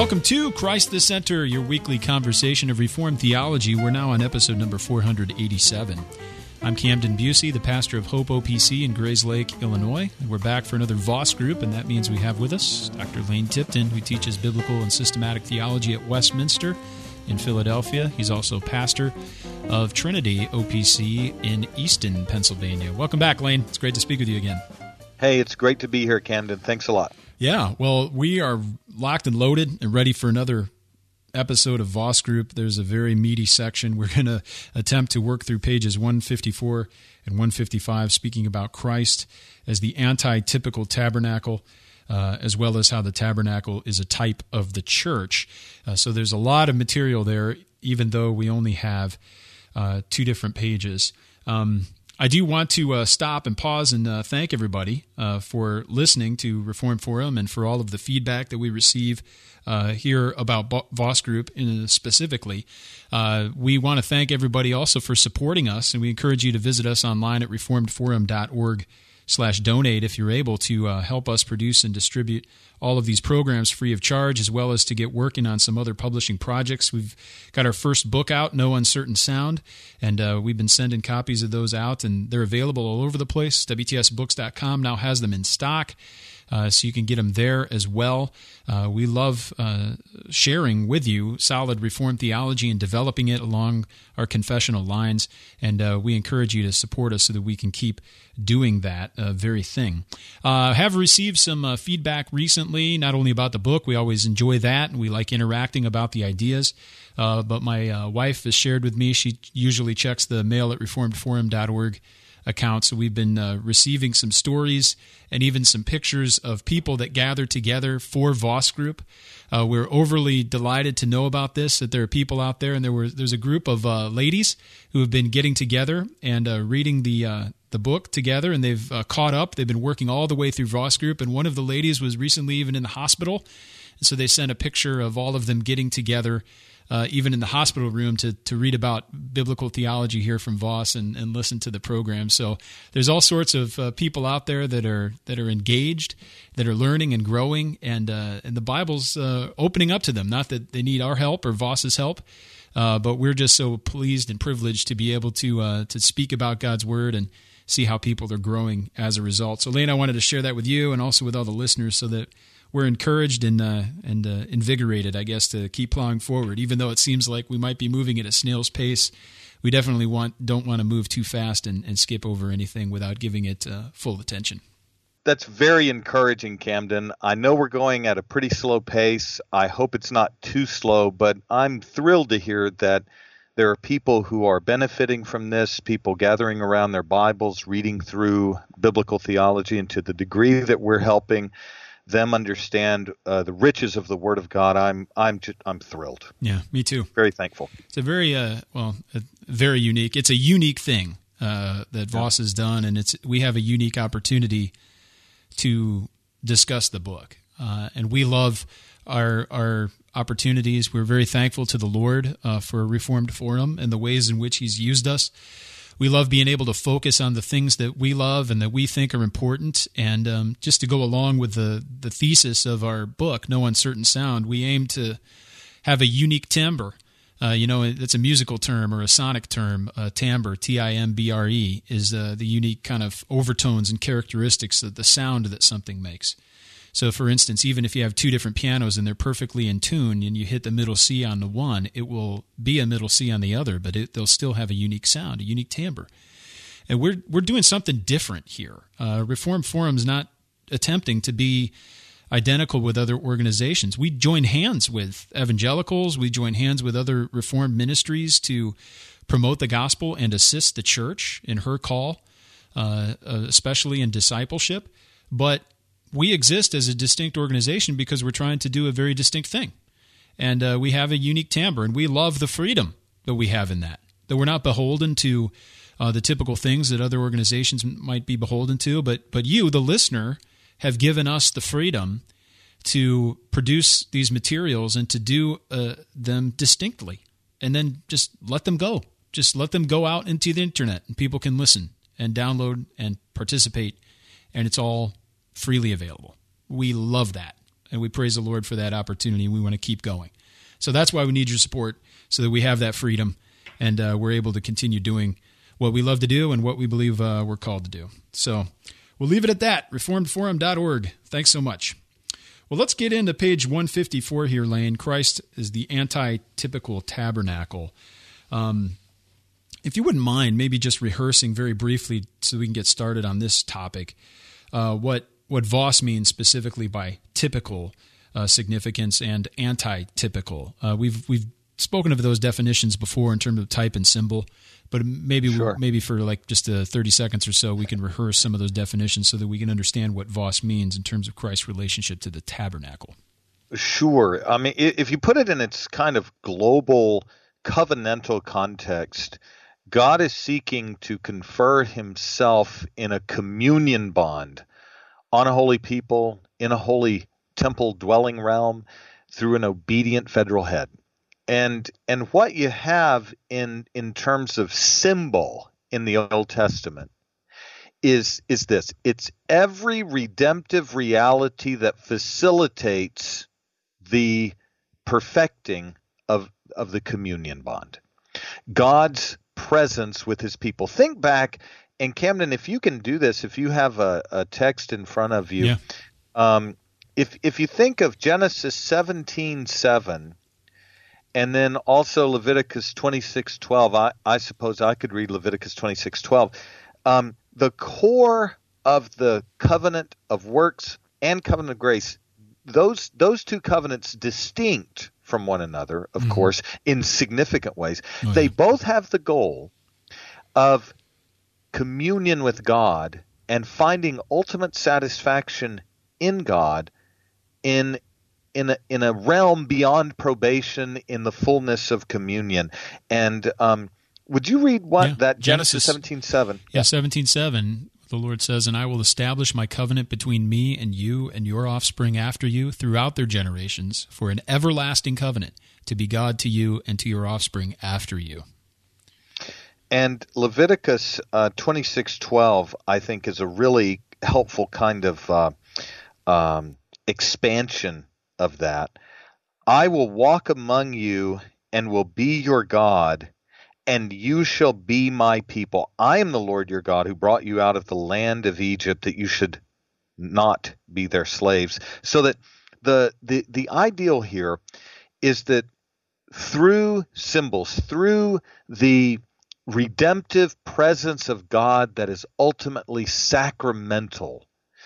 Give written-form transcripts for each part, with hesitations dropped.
Welcome to Christ the Center, your weekly conversation of Reformed theology. We're now on episode number 487. I'm Camden Busey, the pastor of Hope OPC in Grays Lake, Illinois. And we're back for another Voss group, and that means we have with us Dr. Lane Tipton, who teaches biblical and systematic theology at Westminster in Philadelphia. He's also pastor of Trinity OPC in Easton, Pennsylvania. Welcome back, Lane. It's great to speak with you again. Hey, it's great to be here, Camden. Thanks a lot. Yeah, well, we are locked and loaded and ready for another episode of Voss Group. There's a very meaty section. We're going to attempt to work through pages 154 and 155, speaking about Christ as the anti-typical tabernacle, as well as how the tabernacle is a type of the church. So there's a lot of material there, even though we only have 2 different pages. I do want to stop and pause and thank everybody for listening to Reformed Forum and for all of the feedback that we receive here about Voss Group specifically. We want to thank everybody also for supporting us, and we encourage you to visit us online at reformedforum.org/donate if you're able to help us produce and distribute all of these programs free of charge, as well as to get working on some other publishing projects. We've got our first book out, No Uncertain Sound, and we've been sending copies of those out, and they're available all over the place. WTSBooks.com now has them in stock, so you can get them there as well. We love sharing with you solid Reformed theology and developing it along our confessional lines, and we encourage you to support us so that we can keep doing that very thing. Have received some feedback recently, not only about the book, we always enjoy that, and we like interacting about the ideas, but my wife has shared with me, she usually checks the mail at reformedforum.org account, so we've been receiving some stories and even some pictures of people that gather together for Voss Group. We're overly delighted to know about this, that there are people out there, and there's a group of ladies who have been getting together and reading the book together, and they've caught up. They've been working all the way through Voss Group, and one of the ladies was recently even in the hospital, and so they sent a picture of all of them getting together even in the hospital room to read about biblical theology here from Voss and listen to the program. So there's all sorts of people out there that are engaged, that are learning and growing, and the Bible's opening up to them. Not that they need our help or Voss's help, but we're just so pleased and privileged to be able to speak about God's Word and see how people are growing as a result. So, Lane, I wanted to share that with you and also with all the listeners so that we're encouraged and invigorated, I guess, to keep plowing forward. Even though it seems like we might be moving at a snail's pace, we definitely don't want to move too fast and skip over anything without giving it full attention. That's very encouraging, Camden. I know we're going at a pretty slow pace. I hope it's not too slow, but I'm thrilled to hear that there are people who are benefiting from this, people gathering around their Bibles, reading through biblical theology, and to the degree that we're helping them understand the riches of the Word of God, I'm thrilled. Yeah, me too. Very thankful. It's a very very unique. It's a unique thing that Voss has done, and we have a unique opportunity to discuss the book, and we love our opportunities. We're very thankful to the Lord for Reformed Forum and the ways in which He's used us. We love being able to focus on the things that we love and that we think are important. And just to go along with the thesis of our book, No Uncertain Sound, we aim to have a unique timbre. It's a musical term or a sonic term. Timbre, Timbre, is the unique kind of overtones and characteristics of the sound that something makes. So, for instance, even if you have 2 different pianos and they're perfectly in tune and you hit the middle C on the one, it will be a middle C on the other, but they'll still have a unique sound, a unique timbre. And we're doing something different here. Reformed Forum's not attempting to be identical with other organizations. We join hands with evangelicals. We join hands with other Reformed ministries to promote the gospel and assist the church in her call, especially in discipleship. But we exist as a distinct organization because we're trying to do a very distinct thing. And we have a unique timbre, and we love the freedom that we have in that we're not beholden to the typical things that other organizations might be beholden to, but you, the listener, have given us the freedom to produce these materials and to do them distinctly, and then just let them go. Just let them go out into the internet, and people can listen and download and participate, and it's all freely available. We love that. and we praise the Lord for that opportunity. We want to keep going. So that's why we need your support, so that we have that freedom and we're able to continue doing what we love to do and what we believe we're called to do. So we'll leave it at that. ReformedForum.org. Thanks so much. Well, let's get into page 154 here, Lane. Christ is the anti-typical tabernacle. If you wouldn't mind, maybe just rehearsing very briefly so we can get started on this topic, what Voss means specifically by typical significance and anti-typical. We've spoken of those definitions before in terms of type and symbol, but maybe Sure. maybe for like just 30 seconds or so, we can rehearse some of those definitions so that we can understand what Voss means in terms of Christ's relationship to the tabernacle. Sure. I mean, if you put it in its kind of global covenantal context, God is seeking to confer himself in a communion bond on a holy people, in a holy temple dwelling realm, through an obedient federal head. And what you have in terms of symbol in the Old Testament is this. It's every redemptive reality that facilitates the perfecting of the communion bond. God's presence with his people. Think back, and Camden, if you can do this, if you have a text in front of you, if you think of Genesis 17:7, and then also Leviticus 26:12, I suppose I could read Leviticus 26:12. The core of the covenant of works and covenant of grace, those two covenants distinct from one another, of course, in significant ways. They both have the goal of communion with God and finding ultimate satisfaction in God in a realm beyond probation, in the fullness of communion. And would you read that Genesis 17:7? Yeah, 17:7. The Lord says, "And I will establish my covenant between me and you and your offspring after you throughout their generations for an everlasting covenant, to be God to you and to your offspring after you." And Leviticus 26:12, I think, is a really helpful kind of expansion of that. "I will walk among you and will be your God, and you shall be my people. I am the Lord your God who brought you out of the land of Egypt, that you should not be their slaves." So that the ideal here is that through symbols, through the redemptive presence of God that is ultimately sacramental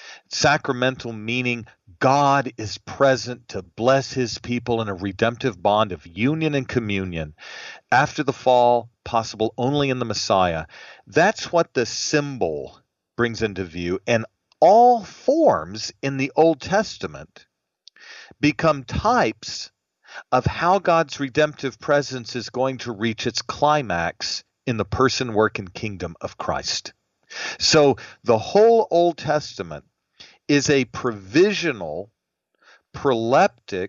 meaning God is present to bless his people in a redemptive bond of union and communion after the fall, possible only in the Messiah. That's what the symbol brings into view. And all forms in the Old Testament become types of how God's redemptive presence is going to reach its climax in the person, work, and kingdom of Christ. So the whole Old Testament is a provisional, proleptic,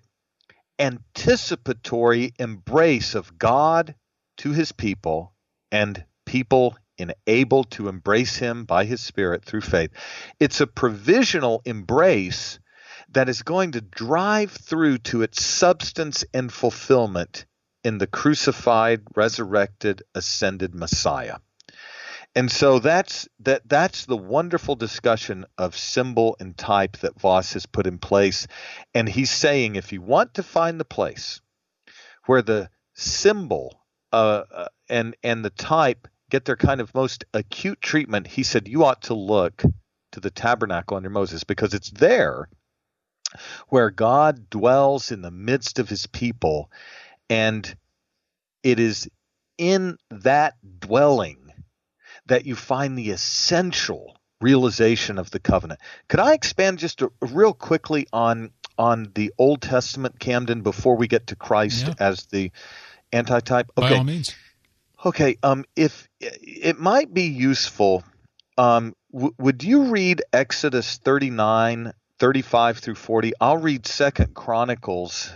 anticipatory embrace of God to his people, and people enabled to embrace him by his Spirit through faith. It's a provisional embrace that is going to drive through to its substance and fulfillment in the crucified, resurrected, ascended Messiah. And so that's the wonderful discussion of symbol and type that Voss has put in place. And he's saying, if you want to find the place where the symbol and the type get their kind of most acute treatment, he said, you ought to look to the tabernacle under Moses, because it's there where God dwells in the midst of his people. And it is in that dwelling that you find the essential realization of the covenant. Could I expand just real quickly on the Old Testament, Camden, before we get to Christ as the antitype? Okay. By all means. Okay. If it might be useful, would you read Exodus 39:35 through 40? I'll read 2 Chronicles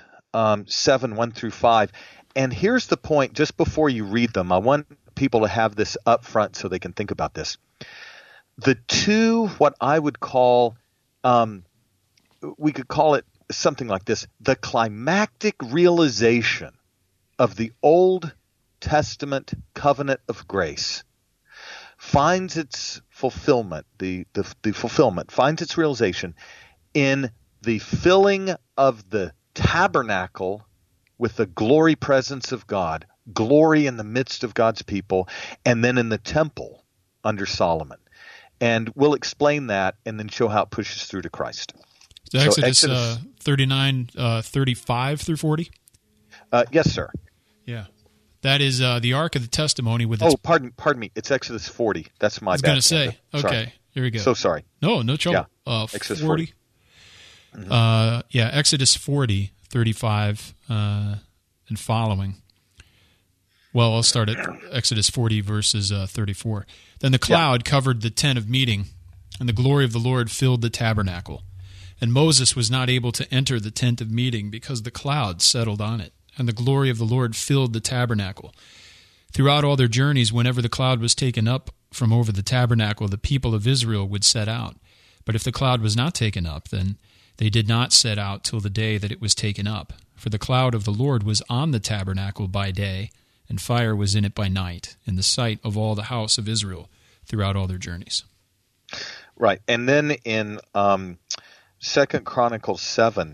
7:1-5. And here's the point, just before you read them, I want people to have this up front so they can think about this. The two, what I would call, we could call it something like this: the climactic realization of the Old Testament covenant of grace finds its fulfillment, the fulfillment finds its realization in the filling of the tabernacle with the glory presence of God, glory in the midst of God's people, and then in the temple under Solomon. And we'll explain that and then show how it pushes through to Christ. So Exodus 39, 35 through 40? Yes, sir. Yeah. That is the Ark of the Testimony with its... Oh, pardon me. It's Exodus 40. That's my bad. I was going to say. Okay, sorry. Here we go. So sorry. No trouble. Yeah. Exodus 40. Mm-hmm. Exodus 40, 35 and following. Well, I'll start at Exodus 40, verses 34. Then the cloud covered the tent of meeting, and the glory of the Lord filled the tabernacle. And Moses was not able to enter the tent of meeting because the cloud settled on it, and the glory of the Lord filled the tabernacle. Throughout all their journeys, whenever the cloud was taken up from over the tabernacle, the people of Israel would set out. But if the cloud was not taken up, then they did not set out till the day that it was taken up. For the cloud of the Lord was on the tabernacle by day, and fire was in it by night, in the sight of all the house of Israel throughout all their journeys. Right. And then in 2 Chronicles 7,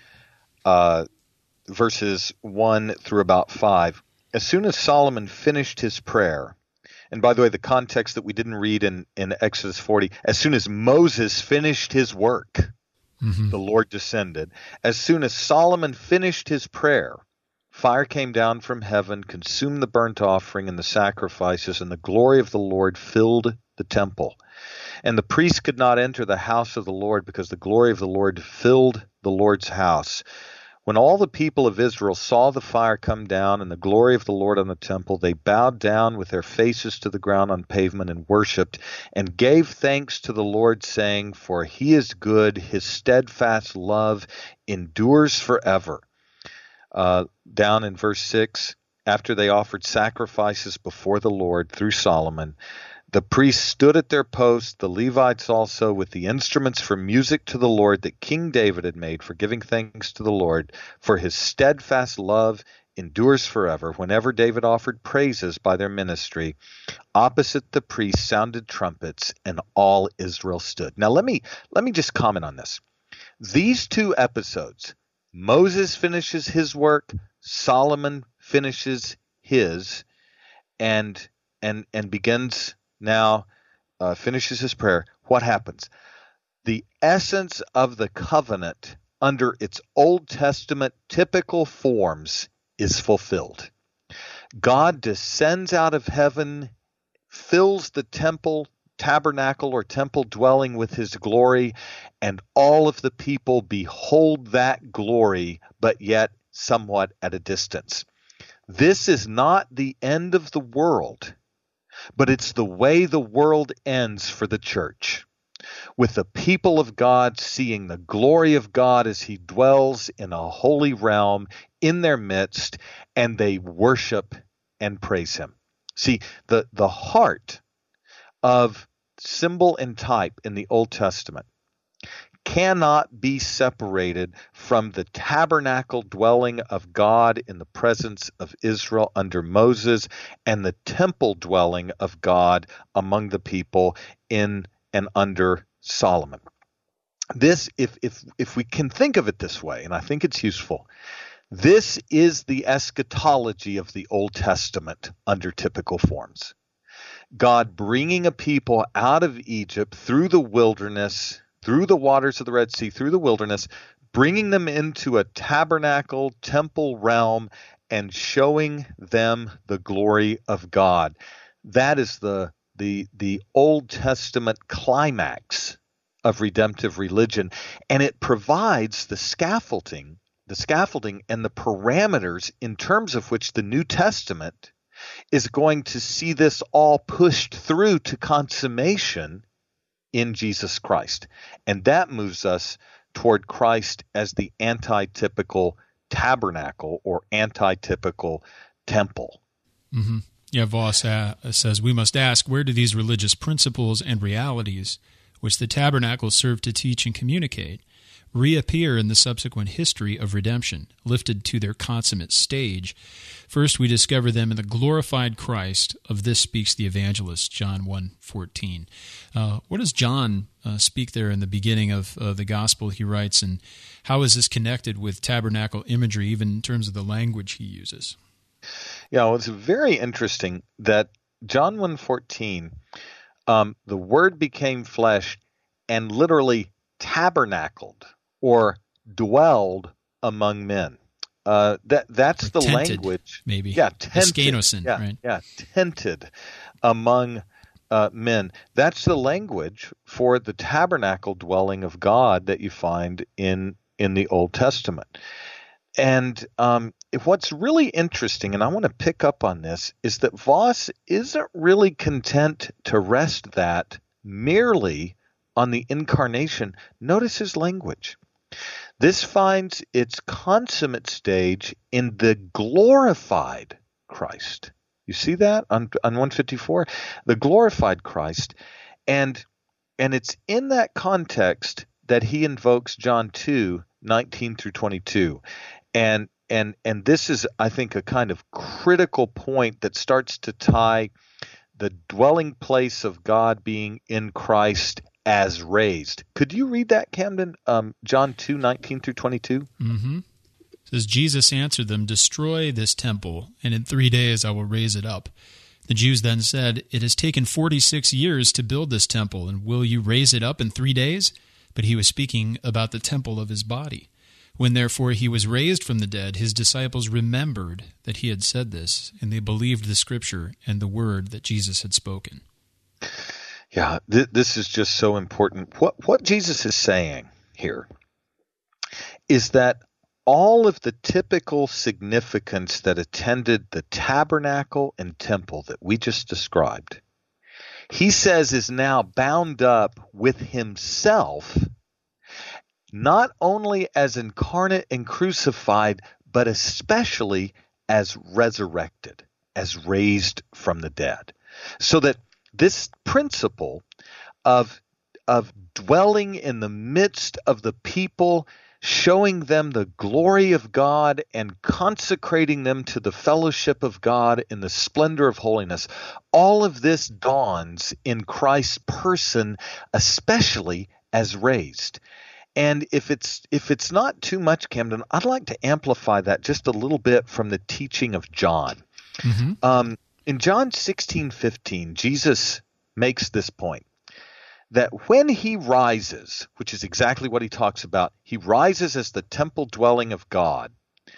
verses 1 through about 5, as soon as Solomon finished his prayer, and by the way, the context that we didn't read in Exodus 40, as soon as Moses finished his work, the Lord descended. As soon as Solomon finished his prayer, fire came down from heaven, consumed the burnt offering and the sacrifices, and the glory of the Lord filled the temple. And the priests could not enter the house of the Lord because the glory of the Lord filled the Lord's house. When all the people of Israel saw the fire come down and the glory of the Lord on the temple, they bowed down with their faces to the ground on pavement and worshipped and gave thanks to the Lord, saying, "For he is good, his steadfast love endures forever." Down in verse 6, after they offered sacrifices before the Lord through Solomon, the priests stood at their posts, the Levites also, with the instruments for music to the Lord that King David had made, for giving thanks to the Lord, for his steadfast love endures forever. Whenever David offered praises by their ministry, opposite the priests sounded trumpets, and all Israel stood. Now let me just comment on this. These two episodes, Moses finishes his work, Solomon finishes his, and begins now, finishes his prayer. What happens? The essence of the covenant under its Old Testament typical forms is fulfilled. God descends out of heaven, fills the tabernacle or temple dwelling with his glory, and all of the people behold that glory, but yet somewhat at a distance. This is not the end of the world, but it's the way the world ends for the church, with the people of God seeing the glory of God as he dwells in a holy realm in their midst, and they worship and praise him. See, the heart of symbol and type in the Old Testament cannot be separated from the tabernacle dwelling of God in the presence of Israel under Moses and the temple dwelling of God among the people in and under Solomon. This, if we can think of it this way, and I think it's useful, this is the eschatology of the Old Testament under typical forms. God bringing a people out of Egypt through the wilderness, through the waters of the Red Sea, through the wilderness, bringing them into a tabernacle, temple realm, and showing them the glory of God. That is the Old Testament climax of redemptive religion, and it provides the scaffolding and the parameters in terms of which the New Testament is going to see this all pushed through to consummation in Jesus Christ. And that moves us toward Christ as the antitypical tabernacle or antitypical temple. Mm-hmm. Yeah, Voss says, we must ask, where do these religious principles and realities, which the tabernacle served to teach and communicate, reappear in the subsequent history of redemption, lifted to their consummate stage. First, we discover them in the glorified Christ. Of this speaks the evangelist, John 1:14. What does John speak there in the beginning of the gospel he writes, and how is this connected with tabernacle imagery, even in terms of the language he uses? Yeah, well, it's very interesting that John 1:14, the Word became flesh and literally tabernacled or dwelled among men. That's or the tented, language. Maybe. Yeah, tented. Skenosin, Yeah, right? yeah, tented among men. That's the language for the tabernacle dwelling of God that you find in the Old Testament. And what's really interesting, and I want to pick up on this, is that Voss isn't really content to rest that merely on the incarnation. Notice his language. This finds its consummate stage in the glorified Christ. You see that on 154? The glorified Christ. And it's in that context that he invokes John 2:19 through 22. And this is, I think, a kind of critical point that starts to tie the dwelling place of God being in Christ as raised. Could you read that, Camden? John 2:19 through 22? Mm-hmm. It says, Jesus answered them, "Destroy this temple, and in 3 days I will raise it up." The Jews then said, "It has taken 46 years to build this temple, and will you raise it up in 3 days?" But he was speaking about the temple of his body. When therefore he was raised from the dead, his disciples remembered that he had said this, and they believed the Scripture and the word that Jesus had spoken. Yeah, this is just so important. What Jesus is saying here is that all of the typical significance that attended the tabernacle and temple that we just described, he says is now bound up with himself, not only as incarnate and crucified, but especially as resurrected, as raised from the dead. So that this principle of dwelling in the midst of the people, showing them the glory of God and consecrating them to the fellowship of God in the splendor of holiness, all of this dawns in Christ's person, especially as raised. And if it's not too much, Camden, I'd like to amplify that just a little bit from the teaching of John. Mm-hmm. In John 16:15, Jesus makes this point, that when he rises, which is exactly what he talks about, he rises as the temple dwelling of God.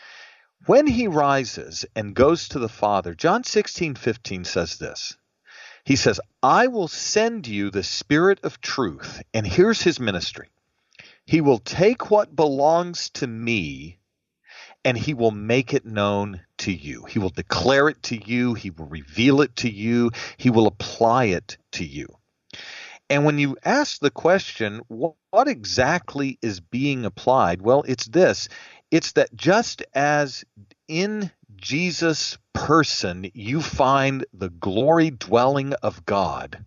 When he rises and goes to the Father, John 16:15 says this. He says, "I will send you the Spirit of truth," and here's his ministry. "He will take what belongs to me and he will make it known to you." He will declare it to you. He will reveal it to you. He will apply it to you. And when you ask the question, what exactly is being applied? Well, it's this. It's that just as in Jesus' person you find the glory dwelling of God,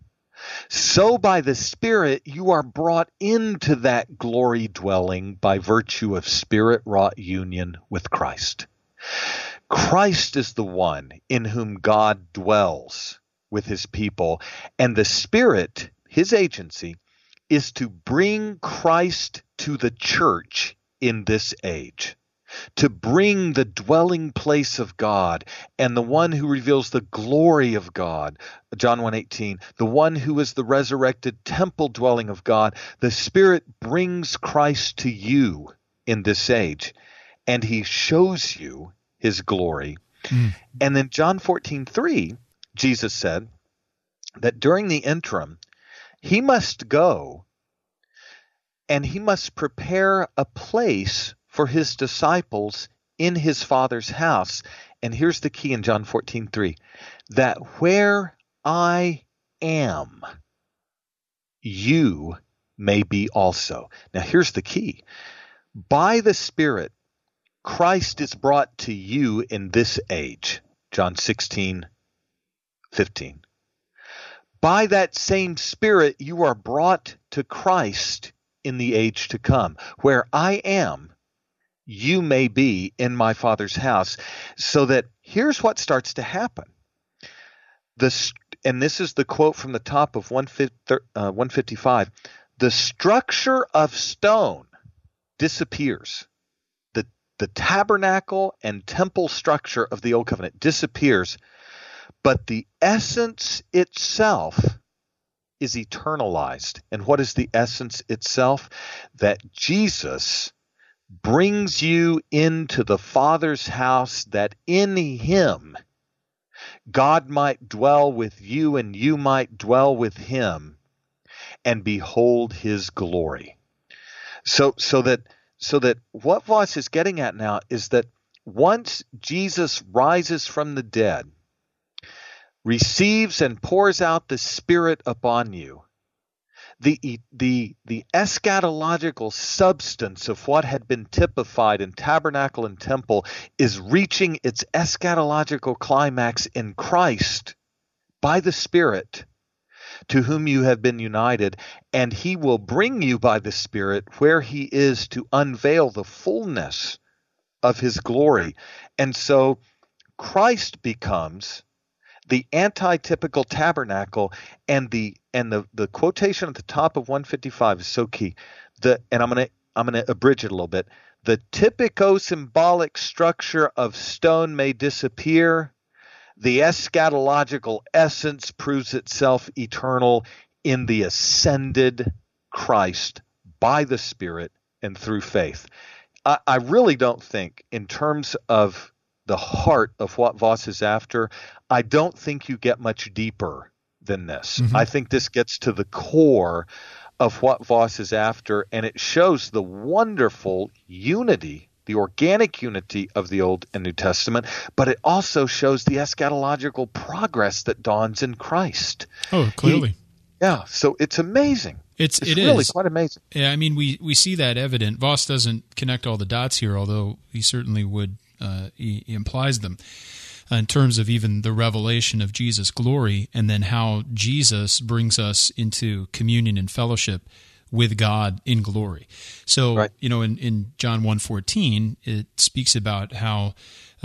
so by the Spirit you are brought into that glory dwelling by virtue of Spirit-wrought union with Christ. Christ is the one in whom God dwells with his people, and the Spirit, his agency, is to bring Christ to the church in this age, to bring the dwelling place of God and the one who reveals the glory of God, John 1:18, the one who is the resurrected temple dwelling of God. The Spirit brings Christ to you in this age, and he shows you his glory. And then John 14:3, Jesus said that during the interim, he must go and he must prepare a place for his disciples in his Father's house. And here's the key in John 14:3, that where I am, you may be also. Now here's the key. By the Spirit, Christ is brought to you in this age, John 16:15. By that same Spirit, you are brought to Christ in the age to come. Where I am, you may be in my Father's house. So that here's what starts to happen. And this is the quote from the top of 155. The structure of stone disappears. The tabernacle and temple structure of the Old Covenant disappears, but the essence itself is eternalized. And what is the essence itself? That Jesus brings you into the Father's house, that in him God might dwell with you and you might dwell with him and behold his glory. So that what Voss is getting at now is that once Jesus rises from the dead, receives and pours out the Spirit upon you, the eschatological substance of what had been typified in tabernacle and temple is reaching its eschatological climax in Christ by the Spirit, to whom you have been united, and he will bring you by the Spirit where he is to unveil the fullness of his glory. And so Christ becomes the antitypical tabernacle, and the quotation at the top of 155 is so key. And I'm gonna abridge it a little bit. The typico-symbolic structure of stone may disappear. The eschatological essence proves itself eternal in the ascended Christ by the Spirit and through faith. I really don't think, in terms of the heart of what Voss is after, I don't think you get much deeper than this. Mm-hmm. I think this gets to the core of what Voss is after, and it shows the wonderful unity, the organic unity of the Old and New Testament, but it also shows the eschatological progress that dawns in Christ. Oh, clearly. So it's amazing. It really is quite amazing. Yeah, I mean, we see that evident. Voss doesn't connect all the dots here, although he certainly would. He implies them in terms of even the revelation of Jesus' glory, and then how Jesus brings us into communion and fellowship with God in glory. So, right. In John 1:14, it speaks about how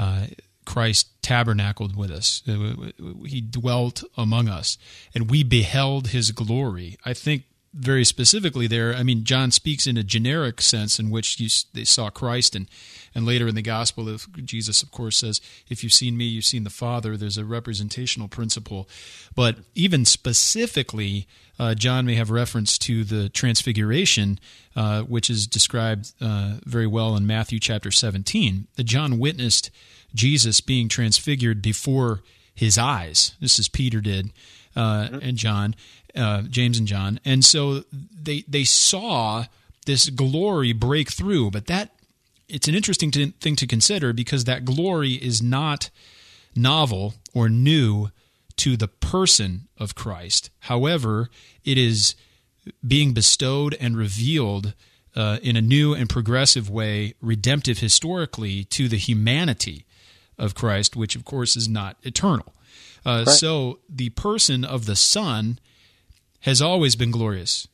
Christ tabernacled with us. He dwelt among us, and we beheld his glory. I think very specifically there, I mean, John speaks in a generic sense in which they saw Christ, and later in the gospel, Jesus, of course, says, if you've seen me, you've seen the Father. There's a representational principle. But even specifically, John may have reference to the transfiguration, which is described very well in Matthew chapter 17. John witnessed Jesus being transfigured before his eyes. This is Peter did, and John, James and John. And so they saw this glory break through, but it's an interesting thing to consider, because that glory is not novel or new to the person of Christ. However, it is being bestowed and revealed in a new and progressive way, redemptive historically, to the humanity of Christ, which of course is not eternal. Right. So the person of the Son has always been glorious.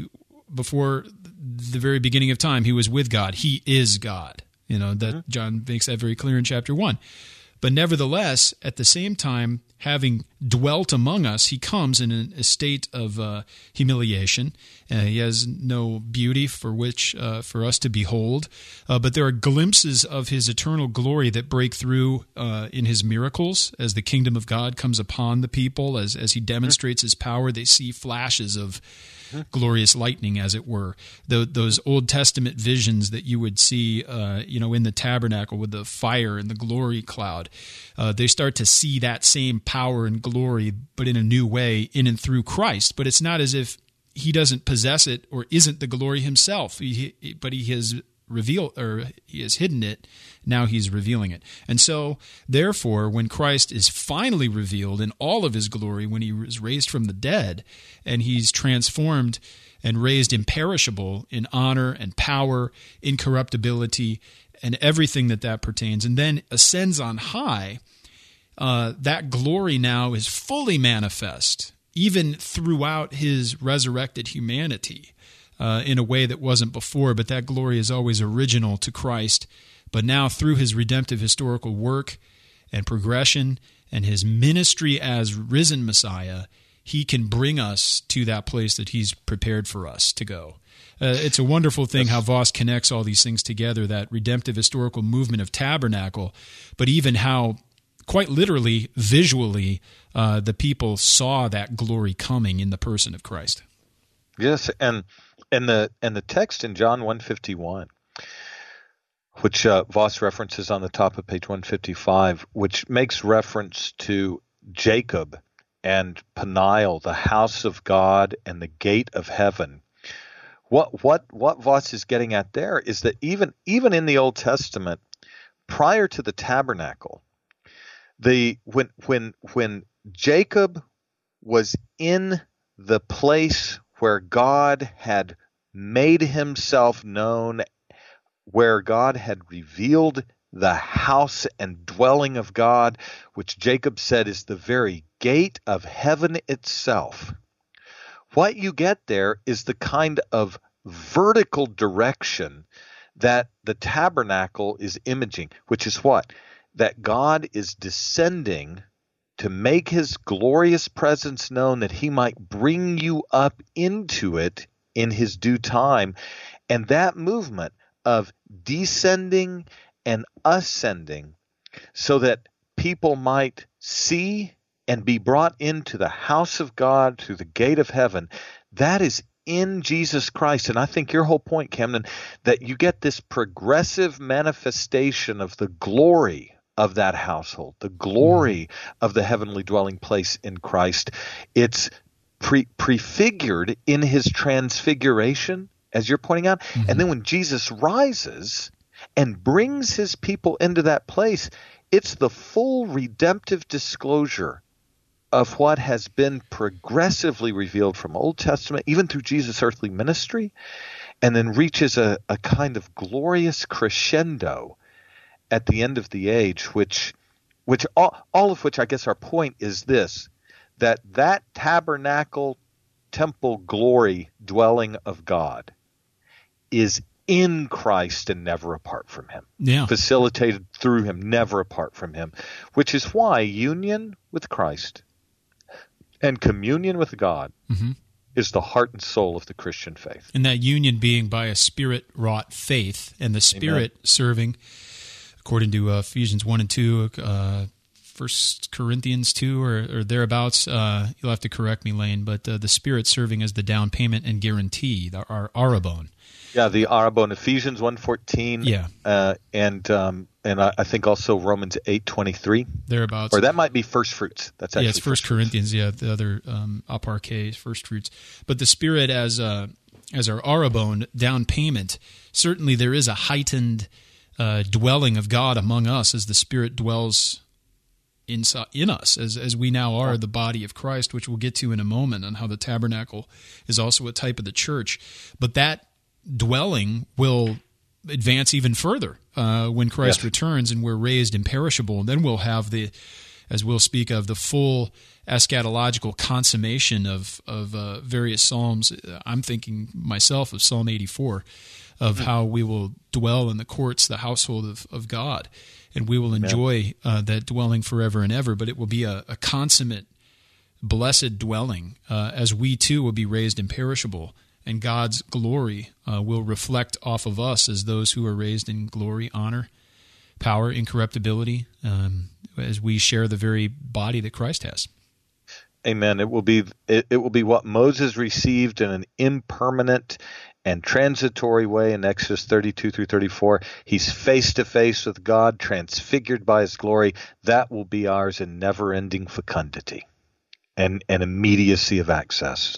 Before the very beginning of time, he was with God. He is God. That John makes that very clear in chapter 1. But nevertheless, at the same time, having dwelt among us, he comes in a state of humiliation. He has no beauty for us to behold. But there are glimpses of his eternal glory that break through in his miracles as the kingdom of God comes upon the people. As he demonstrates his power, they see flashes of glorious lightning, as it were. Those Old Testament visions that you would see, in the tabernacle with the fire and the glory cloud, they start to see that same power and glory, but in a new way, in and through Christ. But it's not as if he doesn't possess it or isn't the glory himself, but he has revealed, or he has hidden it. Now he's revealing it. And so, therefore, when Christ is finally revealed in all of his glory, when he is raised from the dead, and he's transformed and raised imperishable in honor and power, incorruptibility, and everything that pertains, and then ascends on high, that glory now is fully manifest, even throughout his resurrected humanity. in a way that wasn't before, but that glory is always original to Christ. But now through his redemptive historical work and progression and his ministry as risen Messiah, he can bring us to that place that he's prepared for us to go. It's a wonderful thing how Voss connects all these things together, that redemptive historical movement of tabernacle, but even how, quite literally, visually, the people saw that glory coming in the person of Christ. Yes, and the text in John 1:51, which Voss references on the top of page 155, which makes reference to Jacob and Peniel, the house of God and the gate of heaven. What Voss is getting at there is that even in the Old Testament, prior to the tabernacle, when Jacob was in the place where God had made himself known, where God had revealed the house and dwelling of God, which Jacob said is the very gate of heaven itself. What you get there is the kind of vertical direction that the tabernacle is imaging, which is what? That God is descending to make his glorious presence known, that he might bring you up into it in his due time. And that movement of descending and ascending, so that people might see and be brought into the house of God through the gate of heaven, that is in Jesus Christ. And I think your whole point, Camden, that you get this progressive manifestation of the glory of that household, the glory of the heavenly dwelling place in Christ. It's prefigured in his transfiguration, as you're pointing out. Mm-hmm. And then when Jesus rises and brings his people into that place, it's the full redemptive disclosure of what has been progressively revealed from Old Testament, even through Jesus' earthly ministry, and then reaches a kind of glorious crescendo at the end of the age, which all of which, I guess our point is this, that tabernacle, temple glory dwelling of God is in Christ and never apart from him. Yeah. Facilitated through him, never apart from him, which is why union with Christ and communion with God is the heart and soul of the Christian faith. And that union being by a Spirit-wrought faith, and the Spirit serving, according to Ephesians 1 and 2, 1 Corinthians 2 or thereabouts, you'll have to correct me, Lane, but the Spirit serving as the down payment and guarantee, our arabon. Yeah, the arabon, Ephesians 1:14. Yeah. And I think also Romans 8:23. Thereabouts. Or that might be first fruits. That's actually it's 1 Corinthians, the other aparche, first fruits. But the Spirit as our arabon, down payment, certainly there is a heightened dwelling of God among us as the Spirit dwells in us, as we now are the body of Christ, which we'll get to in a moment, on how the tabernacle is also a type of the church. But that dwelling will advance even further when Christ returns and we're raised imperishable. And then we'll have as we'll speak of, the full eschatological consummation of various psalms. I'm thinking myself of Psalm 84, of how we will dwell in the courts, the household of God, and we will enjoy that dwelling forever and ever. But it will be a consummate, blessed dwelling, as we too will be raised imperishable, and God's glory will reflect off of us as those who are raised in glory, honor, power, incorruptibility, as we share the very body that Christ has. Amen. It will be what Moses received in an impermanent and transitory way in Exodus 32 through 34. He's face to face with God, transfigured by his glory. That will be ours in never-ending fecundity and immediacy of access.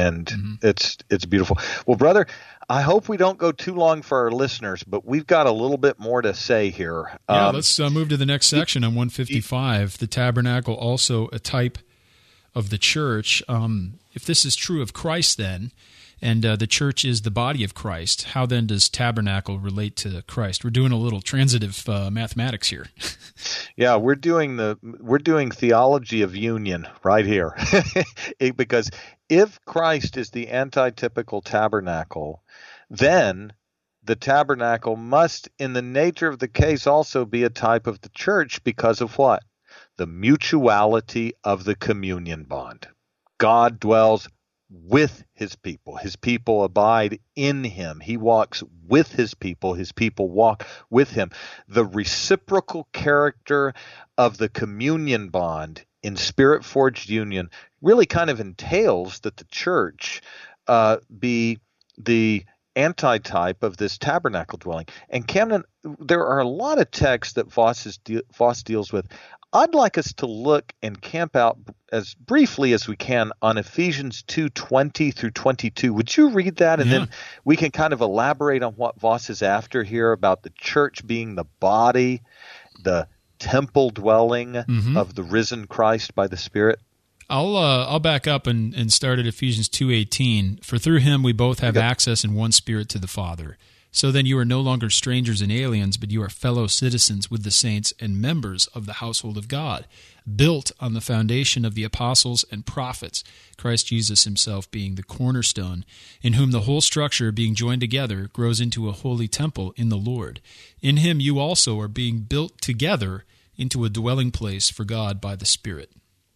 It's beautiful. Well, brother, I hope we don't go too long for our listeners, but we've got a little bit more to say here. Let's move to the next section on 155. The tabernacle, also a type of the church. If this is true of Christ then, and the church is the body of Christ, how then does tabernacle relate to Christ? We're doing a little transitive mathematics here. Yeah, we're doing theology of union right here, because if Christ is the antitypical tabernacle, then the tabernacle must, in the nature of the case, also be a type of the church because of what? The mutuality of the communion bond. God dwells with his people. His people abide in him. He walks with his people walk with him. The reciprocal character of the communion bond in spirit-forged union really kind of entails that the church be the antitype of this tabernacle dwelling. And Camden, there are a lot of texts that Voss deals with. I'd like us to look and camp out as briefly as we can on Ephesians 2:20 through 22. Would you read that? And then we can kind of elaborate on what Voss is after here about the church being the body, the temple dwelling of the risen Christ by the Spirit. I'll back up and start at Ephesians 2:18. For through him we both have access in one Spirit to the Father. So then you are no longer strangers and aliens, but you are fellow citizens with the saints and members of the household of God, built on the foundation of the apostles and prophets, Christ Jesus himself being the cornerstone, in whom the whole structure, being joined together, grows into a holy temple in the Lord. In him you also are being built together into a dwelling place for God by the Spirit.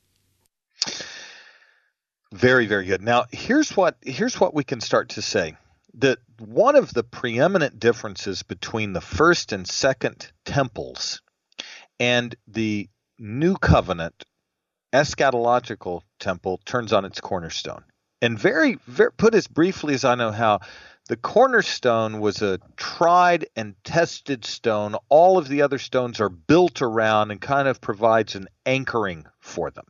Very, very good. Now, here's what we can start to say. That one of the preeminent differences between the first and second temples and the new covenant eschatological temple turns on its cornerstone. And very put as briefly as I know how, the cornerstone was a tried and tested stone. All of the other stones are built around and kind of provides an anchoring for them.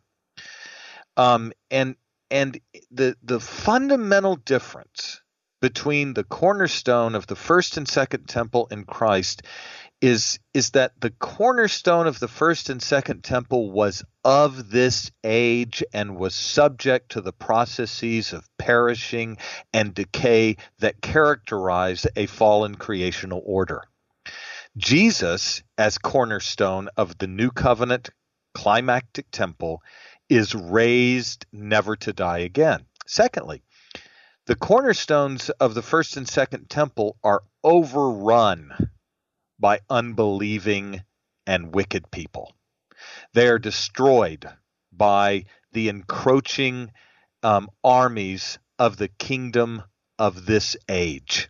And the fundamental difference between the cornerstone of the first and second temple in Christ is that the cornerstone of the first and second temple was of this age and was subject to the processes of perishing and decay that characterize a fallen creational order. Jesus, as cornerstone of the new covenant climactic temple, is raised never to die again. Secondly, the cornerstones of the first and second temple are overrun by unbelieving and wicked people. They are destroyed by the encroaching armies of the kingdom of this age.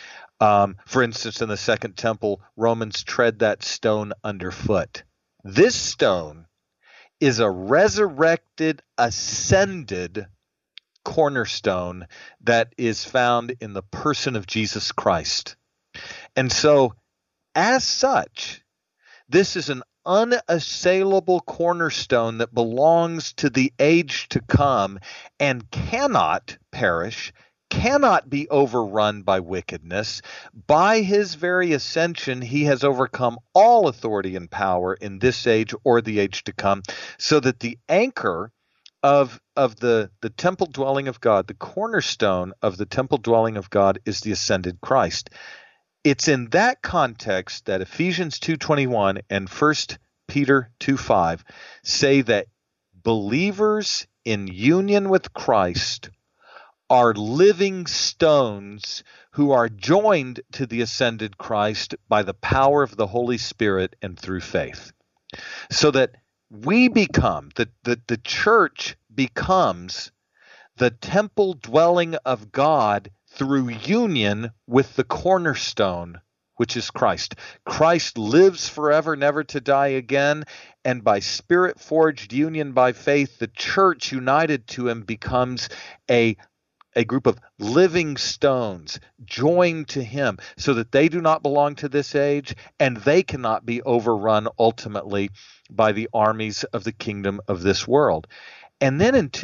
For instance, in the second temple, Romans tread that stone underfoot. This stone is a resurrected, ascended cornerstone that is found in the person of Jesus Christ. And so, as such, this is an unassailable cornerstone that belongs to the age to come and cannot perish, cannot be overrun by wickedness. By his very ascension, he has overcome all authority and power in this age or the age to come, so that the anchor of the temple dwelling of God, the cornerstone of the temple dwelling of God, is the ascended Christ. It's in that context that Ephesians 2:21 and 1 Peter 2:5 say that believers in union with Christ are living stones who are joined to the ascended Christ by the power of the Holy Spirit and through faith. So that we become, the church becomes the temple dwelling of God through union with the cornerstone, which is Christ. Christ lives forever, never to die again, and by Spirit-forged union by faith, the church united to him becomes a group of living stones joined to him, so that they do not belong to this age and they cannot be overrun ultimately by the armies of the kingdom of this world. And then in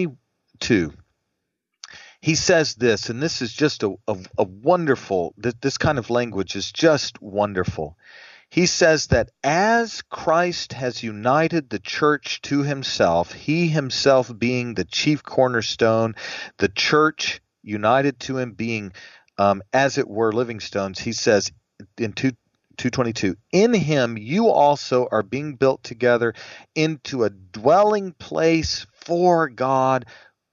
2:22, he says this, and this is just a wonderful, this kind of language is just wonderful. He says that as Christ has united the church to himself, he himself being the chief cornerstone, the church united to him being, as it were, living stones, he says in 2:22, in him you also are being built together into a dwelling place for God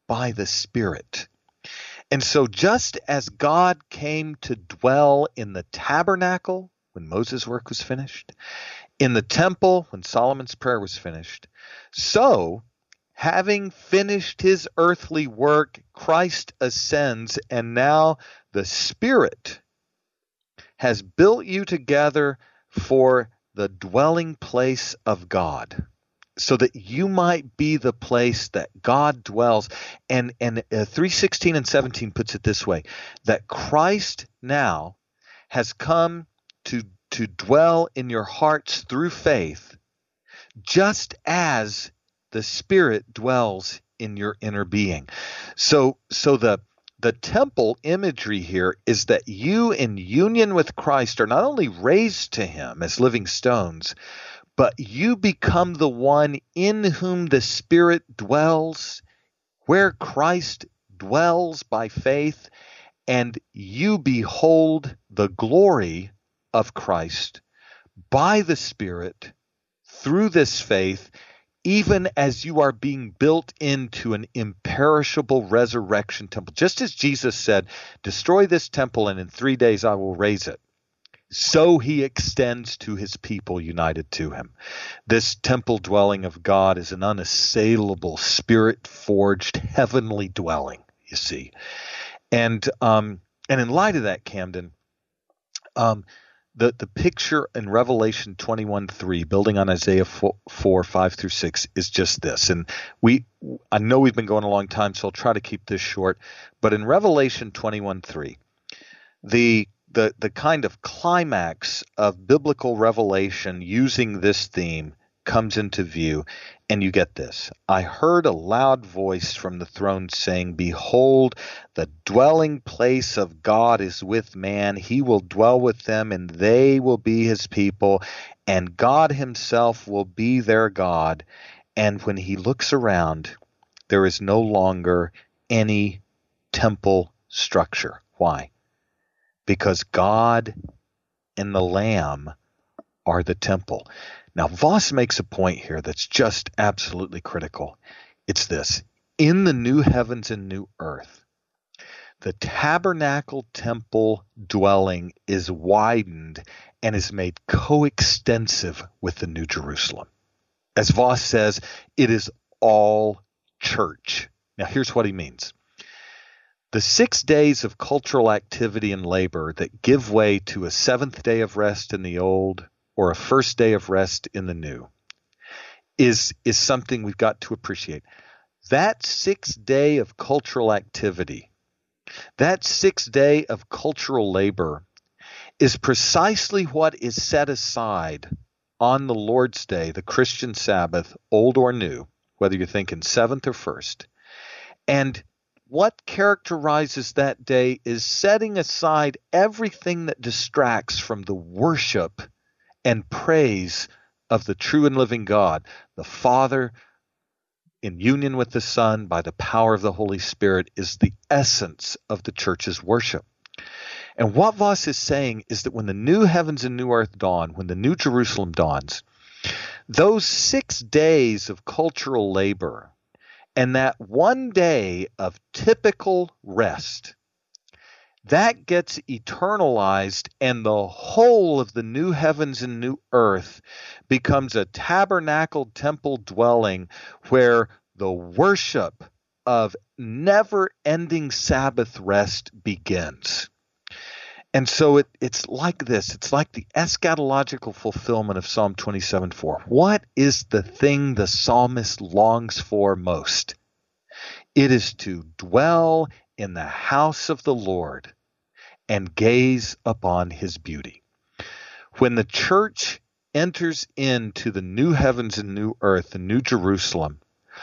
by the Spirit. And so just as God came to dwell in the tabernacle when Moses' work was finished, in the temple when Solomon's prayer was finished, so having finished his earthly work, Christ ascends, and now the Spirit has built you together for the dwelling place of God, so that you might be the place that God dwells. And 3:16 and 17 puts it this way, that Christ now has come to dwell in your hearts through faith, just as the Spirit dwells in your inner being. So the temple imagery here is that you in union with Christ are not only raised to him as living stones, but you become the one in whom the Spirit dwells, where Christ dwells by faith, and you behold the glory of Christ by the Spirit through this faith, even as you are being built into an imperishable resurrection temple. Just as Jesus said, destroy this temple and in 3 days I will raise it, so he extends to his people united to him. This temple dwelling of God is an unassailable, Spirit-forged, heavenly dwelling, you see. And in light of that, Camden, the picture in Revelation 21:3, building on Isaiah 4:5-6, is just this. And I know we've been going a long time, so I'll try to keep this short. But in Revelation 21:3, the kind of climax of biblical revelation using this theme comes into view, and you get this. I heard a loud voice from the throne saying, behold, the dwelling place of God is with man. He will dwell with them, and they will be his people, and God himself will be their God. And when he looks around, there is no longer any temple structure. Why? Because God and the Lamb are the temple. Now, Voss makes a point here that's just absolutely critical. It's this. In the new heavens and new earth, the tabernacle temple dwelling is widened and is made coextensive with the New Jerusalem. As Voss says, it is all church. Now, here's what he means. The 6 days of cultural activity and labor that give way to a seventh day of rest in the old, or a first day of rest in the new, is something we've got to appreciate. That 6th day of cultural activity, that 6th day of cultural labor, is precisely what is set aside on the Lord's Day, the Christian Sabbath, old or new, whether you're thinking 7th or 1st. And what characterizes that day is setting aside everything that distracts from the worship and praise of the true and living God, the Father in union with the Son by the power of the Holy Spirit, is the essence of the church's worship. And what Voss is saying is that when the new heavens and new earth dawn, when the new Jerusalem dawns, those 6 days of cultural labor and that 1 day of typical rest, that gets eternalized, and the whole of the new heavens and new earth becomes a tabernacle temple dwelling where the worship of never-ending Sabbath rest begins. And so it's like this. It's like the eschatological fulfillment of Psalm 27:4. What is the thing the psalmist longs for most? It is to dwell in the house of the Lord and gaze upon his beauty. When the church enters into the new heavens and new earth, the new Jerusalem,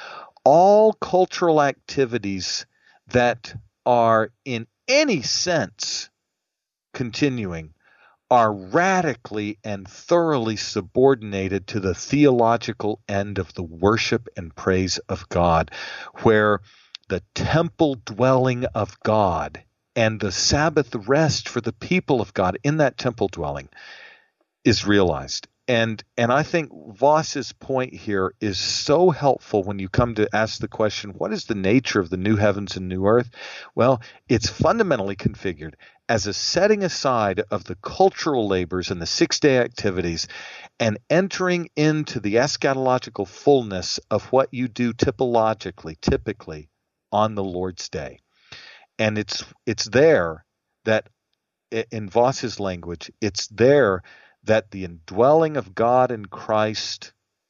all cultural activities that are in any sense continuing are radically and thoroughly subordinated to the theological end of the worship and praise of God, where the temple dwelling of God and the Sabbath rest for the people of God in that temple dwelling is realized. And I think Voss's point here is so helpful when you come to ask the question, what is the nature of the new heavens and new earth? Well, it's fundamentally configured as a setting aside of the cultural labors and the 6-day activities and entering into the eschatological fullness of what you do typically on the Lord's Day. And it's there that, in Voss's language, it's there that the indwelling of God in Christ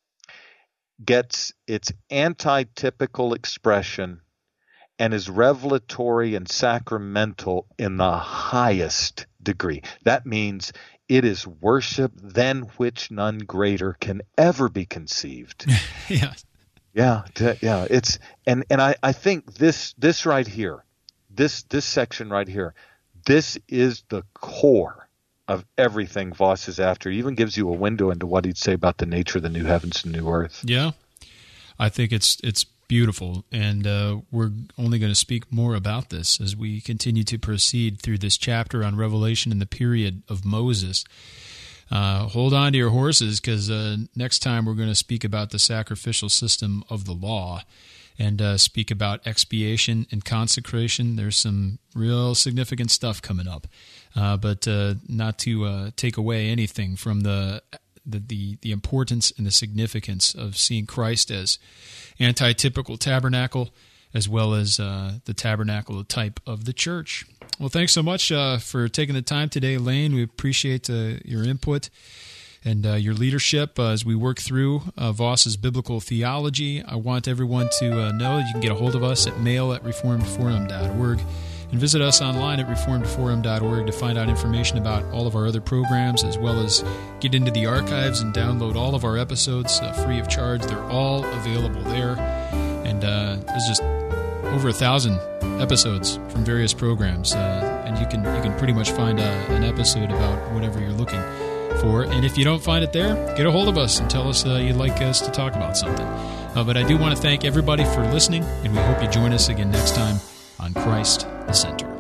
gets its anti-typical expression and is revelatory and sacramental in the highest degree. That means it is worship than which none greater can ever be conceived. Yeah. It's and I think this right here, this section right here, this is the core of everything Voss is after. He even gives you a window into what he'd say about the nature of the new heavens and new earth. Yeah, I think it's beautiful, and we're only going to speak more about this as we continue to proceed through this chapter on Revelation in the period of Moses. Hold on to your horses, because next time we're going to speak about the sacrificial system of the law and speak about expiation and consecration. There's some real significant stuff coming up, but not to take away anything from the importance and the significance of seeing Christ as anti-typical tabernacle, as well as the tabernacle type of the church. Well, thanks so much for taking the time today, Lane. We appreciate your input and your leadership as we work through Voss's biblical theology. I want everyone to know you can get a hold of us at mail@reformedforum.org and visit us online at reformedforum.org to find out information about all of our other programs, as well as get into the archives and download all of our episodes free of charge. They're all available there, and there's just over 1,000 episodes from various programs, and you can pretty much find an episode about whatever you're looking for. And if you don't find it there, get a hold of us and tell us you'd like us to talk about something. But I do want to thank everybody for listening, and we hope you join us again next time on Christ the Center.